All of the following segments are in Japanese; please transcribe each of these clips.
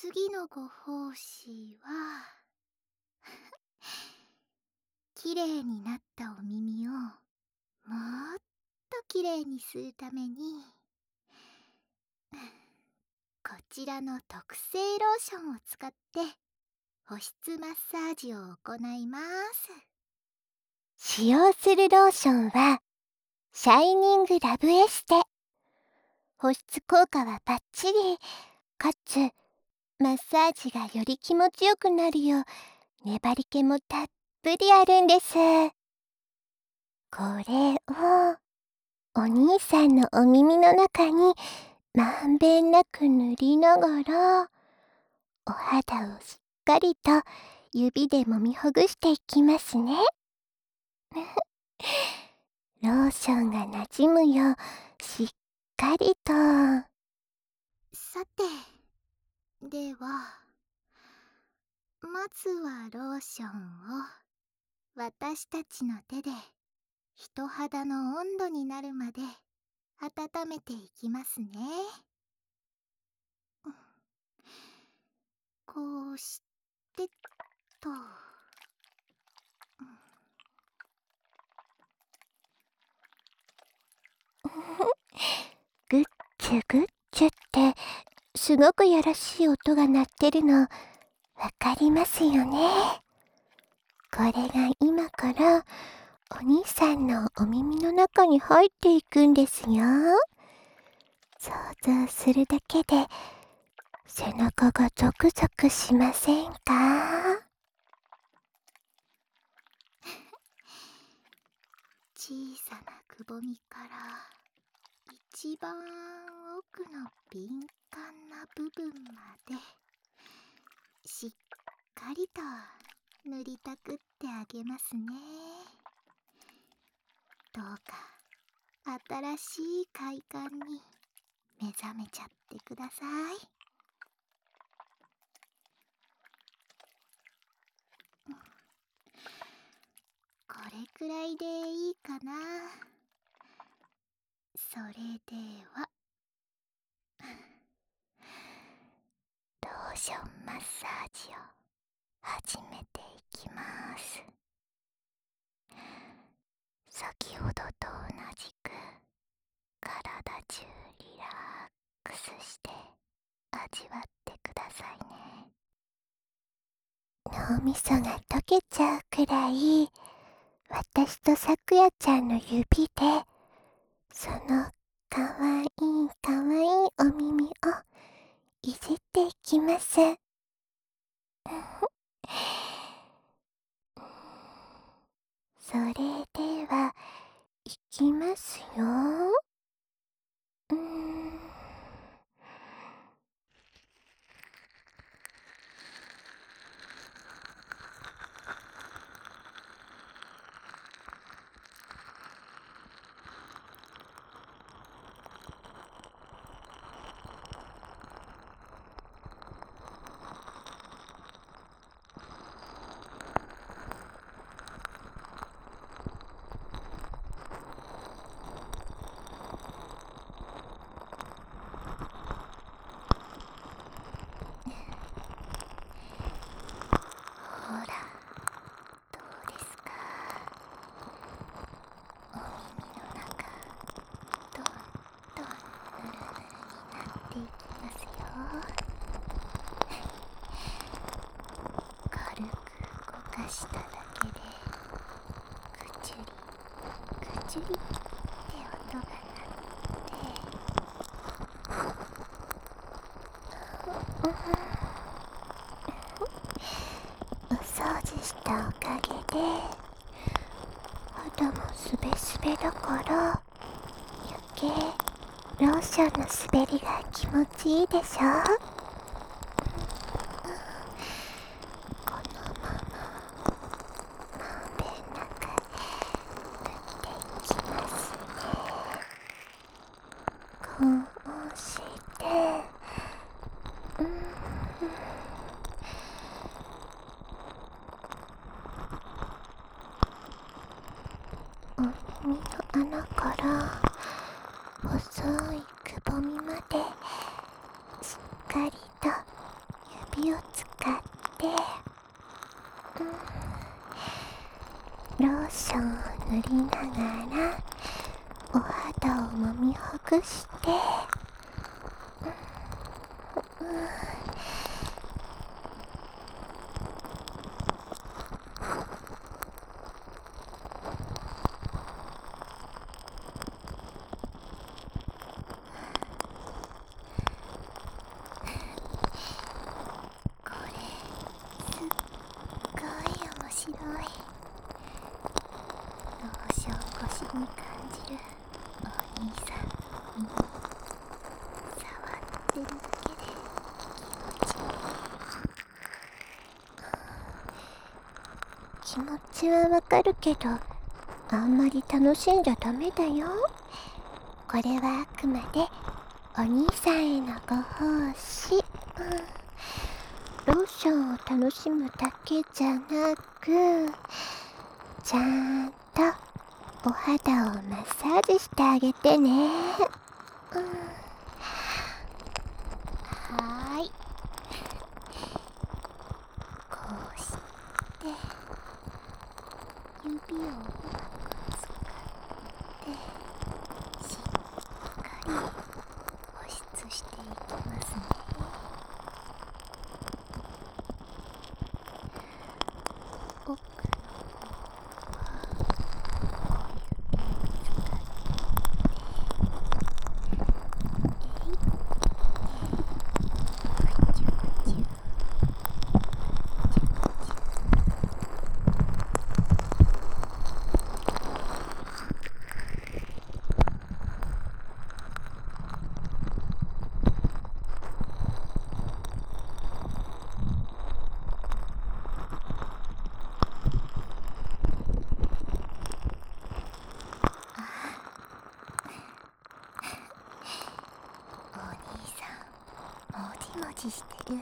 次のご奉仕はきれいになったお耳をもっときれいにするためにこちらの特製ローションを使って保湿マッサージを行います。 使用するローションはシャイニングラブエステ。保湿効果はバッチリ、かつマッサージがより気持ちよくなるよう粘り気もたっぷりあるんです。これをお兄さんのお耳の中にまんべんなく塗りながら、お肌をしっかりと指で揉みほぐしていきますね。ローションがなじむようしっかりと。 さて、ではまずはローションを私たちの手で人肌の温度になるまで温めていきますね。こうしてと。 グッチュグッチュってすごくやらしい音が鳴ってるのわかりますよね。これが今からお兄さんのお耳の中に入っていくんですよ。想像するだけで背中がゾクゾクしませんか？ 小さなくぼみから一番奥の敏感な部分までしっかりと塗りたくってあげますね。どうか新しい快感に目覚めちゃってください。これくらいでいいかな。それではローションマッサージを始めていきます。先ほどと同じく体中リラックスして味わってくださいね。 脳みそが溶けちゃうくらい、私とさくやちゃんの指でそのかわいいかわいいお耳をいじっていきます。それではいきますよ。 ほら、どうですか。お耳の中どんどんぬるぬるになっていきますよ。軽く動かしただけでぐちゅりぐちゅりって音が鳴ってお掃除したおかげで肌もすべすべだから余計ローションの滑りが気持ちいいでしょ。このまままんべんなく塗っていきますね。こうしてお耳の穴から細いくぼみまでしっかりとくして、 これすっごい面白い。ローション越しに感じるお兄さんの耳、触ってるだけで気持ちはわかるけど、あんまり楽しんじゃダメだよ。これはあくまでお兄さんへのご奉仕。ローションを楽しむだけじゃなく、ちゃんとお肌をマッサージしてあげてね。 はーい。こうして指をうまく使ってしっかり保湿していきますね。奥の方はお兄さん、もじもじしてる。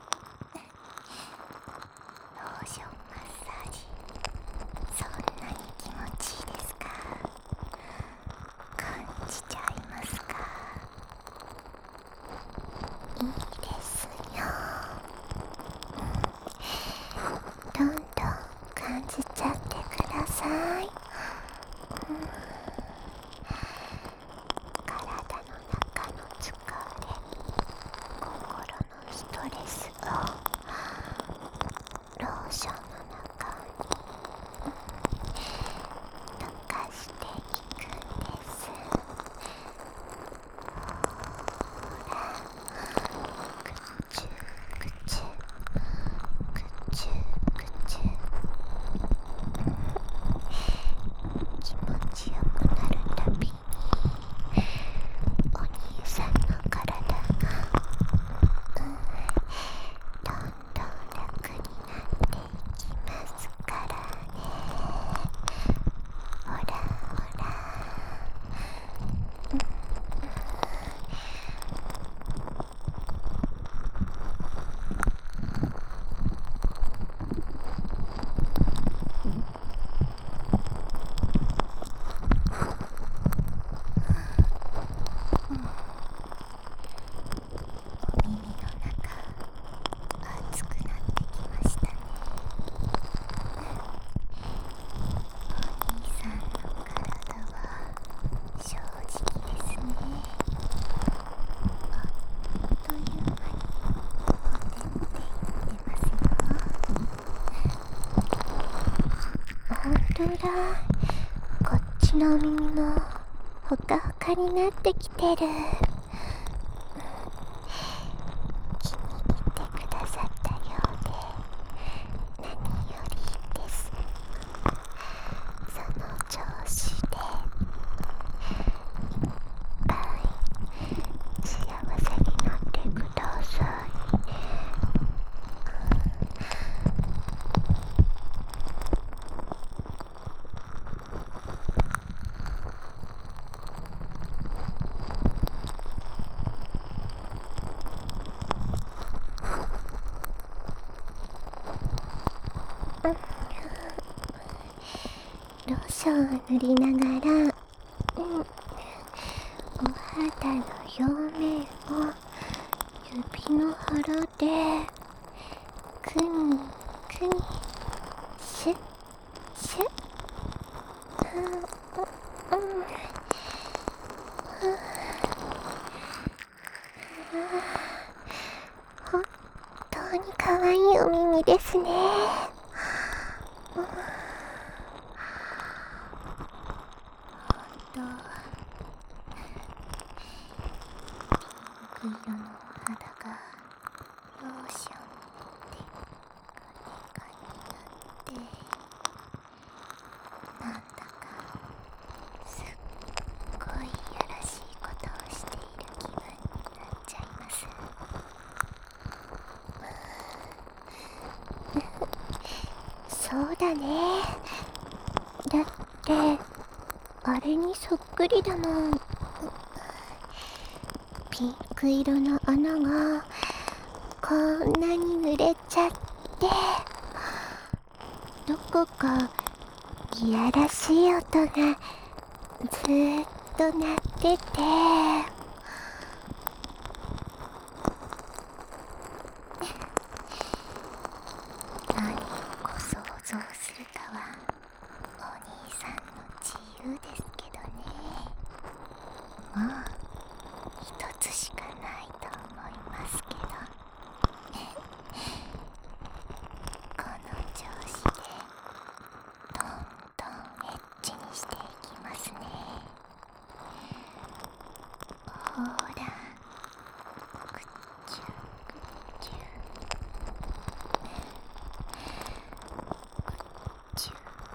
ローションマッサージ、そんなに気持ちいいですか？感じちゃいますか？ いいですよ。どんどん感じちゃってください。体の中の疲れ、心のストレスをローションの中に溶かしていくんです。ほら、ぐちゅぐちゅぐちゅぐちゅ、気持ちよくなるたびにお兄さんの体がどんどん楽になっていきますからね。ほらほら、 お耳の中熱くなってきましたね。お兄さんの体は正直ですね。あっという間にほてっていってますよ。 ほんとだ。こっちの耳もほかほかになってきてる。気に入ってくださったようで何よりです。その調子でいっぱい幸せになってくださいね。ローションを塗りながら、お肌の表面を指の腹でくにくにシュッシュッ。 に可愛いお耳ですね。 ピンク色の肌がローションテカテカになって、なんだかすっごいいやらしいことをしている気分になっちゃいます。 そうだね。だってあれにそっくりだもん。ピンク色の穴がこんなに濡れちゃって、どこかいやらしい音がずーっと鳴ってて、 何をご想像するかはお兄さんの自由ですけどね。もう一つしかないと思いますけどこの調子でどんどんエッチにしていきますね。ほら、くっちゅくっちゅくっちゅくっちゅ。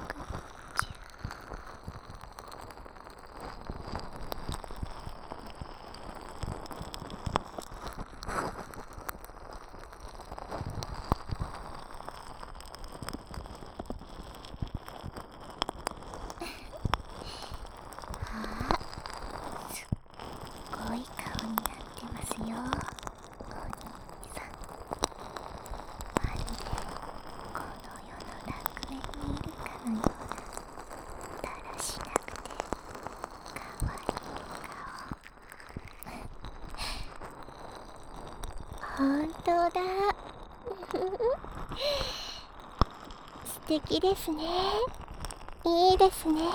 あ、すっごい顔になってますよ、お兄さん。まるでこの世の楽園にいるかのようなだらしなくてかわいい顔。 ほんとだ。素敵ですね。いいですね。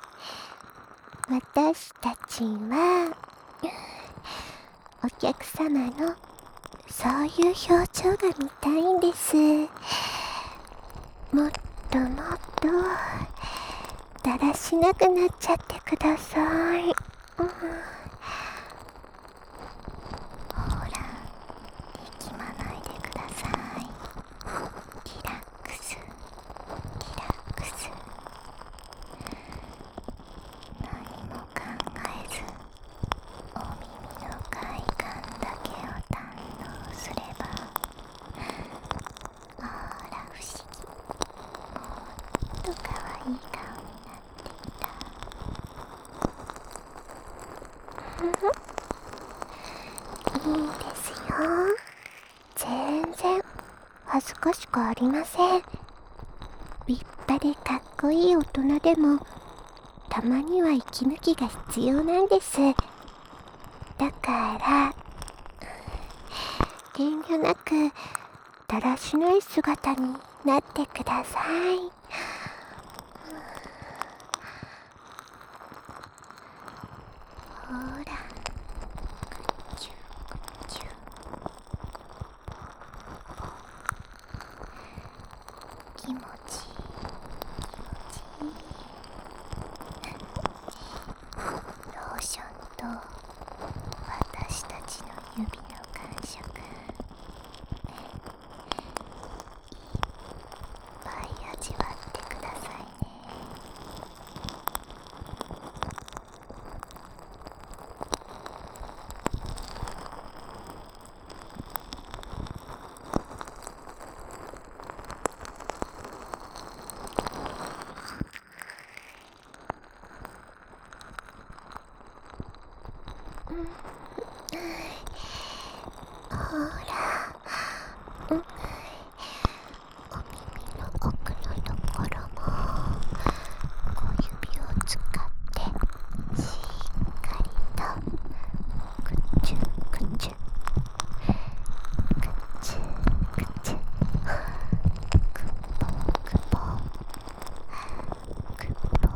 私たちはお客様のそういう表情が見たいんです。もっともっとだらしなくなっちゃってください。 ほら、力まないでください。リラックス、リラックス。何も考えずお耳の快感だけを堪能すれば、あら不思議、もっと可愛い顔になっていた。 いいですよ。全然恥ずかしくありません。立派でかっこいい大人でもたまには息抜きが必要なんです。だから遠慮なくだらしない姿になってください。 ほら、くっちゅくっちゅ。気持ちいい、気持ちいい。ローションと私たちの指の感触、いっぱい味わってくださいね。 ほら、お耳の奥のところも小指を使ってしっかりとくっちゅくっちゅくっちゅくっちゅ、くっぽくぽくっぽくぽ。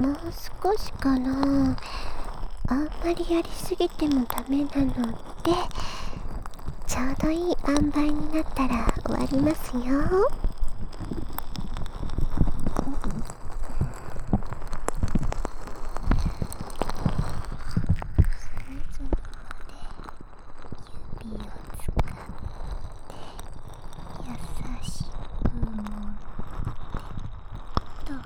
もう少しかな。あんまりやりすぎてもダメなので、ちょうどいい塩梅になったら終わりますよ。 隅々まで指を使って優しくもってと。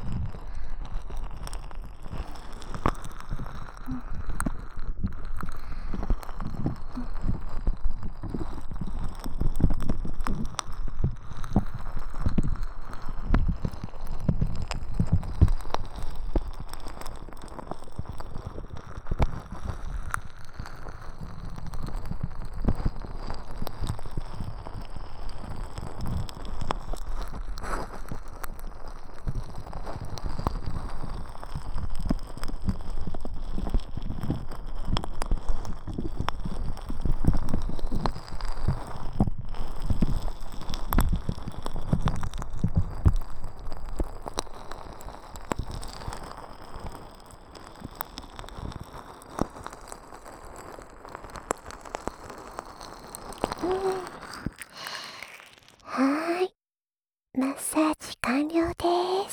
はーい、マッサージ完了です。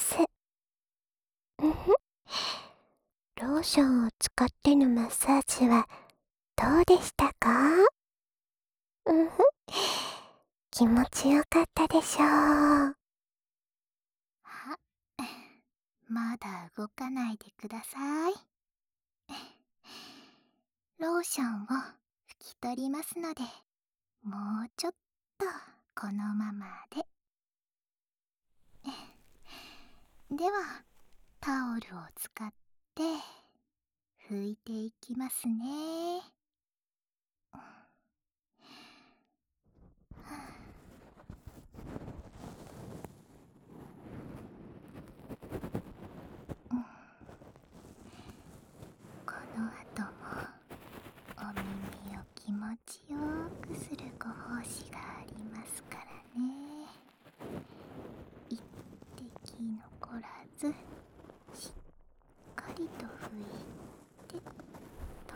ローションを使ってのマッサージはどうでしたか？気持ちよかったでしょう。 はまだ動かないでください。ローションを拭き取りますので、もうちょっとこのままで。ではタオルを使って拭いていきますね。この後もお耳を気持ちよくするご奉仕がありますからね。一滴残らずしっかりと拭いてと。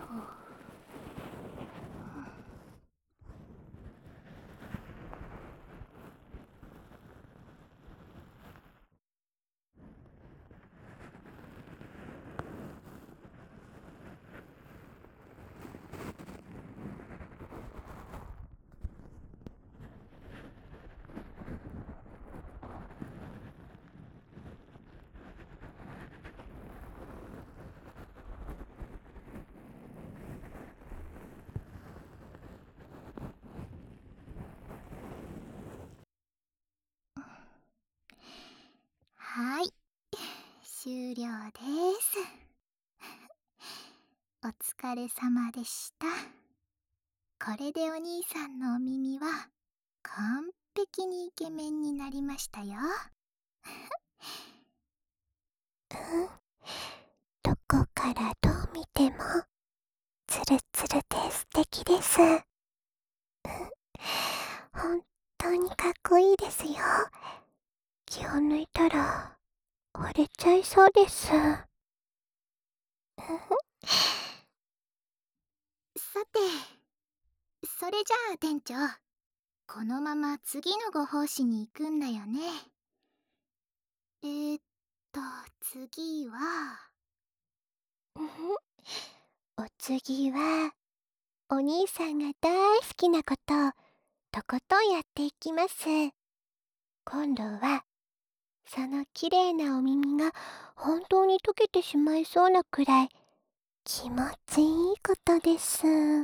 はい、終了です。お疲れ様でした。これでお兄さんのお耳は完璧にイケメンになりましたよ。 どこからどう見てもツルツルで素敵です。本当にかっこいいですよ。気を抜いたら折れちゃいそうです。 さて、それじゃあ店長、このまま次のご奉仕に行くんだよね。次は。 お次はお兄さんが大好きなことをとことんやっていきます。今度はその綺麗なお耳が本当に溶けてしまいそうなくらい気持ちいいことです。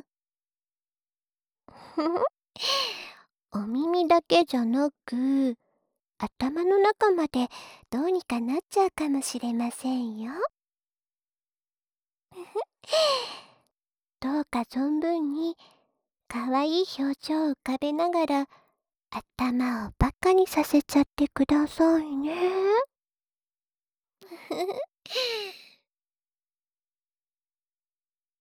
お耳だけじゃなく頭の中までどうにかなっちゃうかもしれませんよ。どうか存分にかわいい表情を浮かべながら頭をバカにさせちゃってくださいね。